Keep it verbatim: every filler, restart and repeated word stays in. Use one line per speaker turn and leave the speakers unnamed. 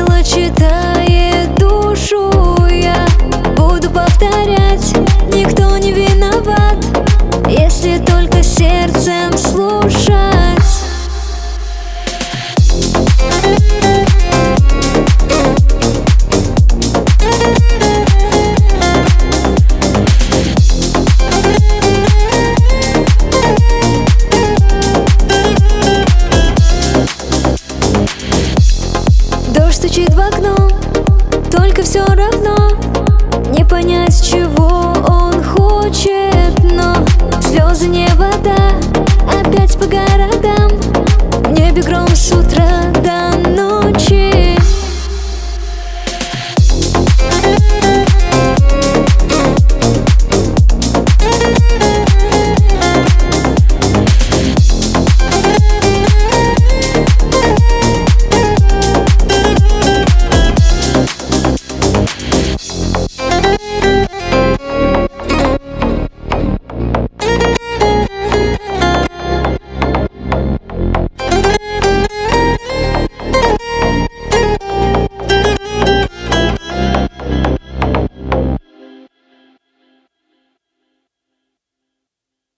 Тело читает душу, я буду повторять: никто не виноват, если только сердцем слушать. Дождь стучит в окно, только все равно не понять, чего он хочет. Но слезы не вода, опять по городам, в небе гром с утра.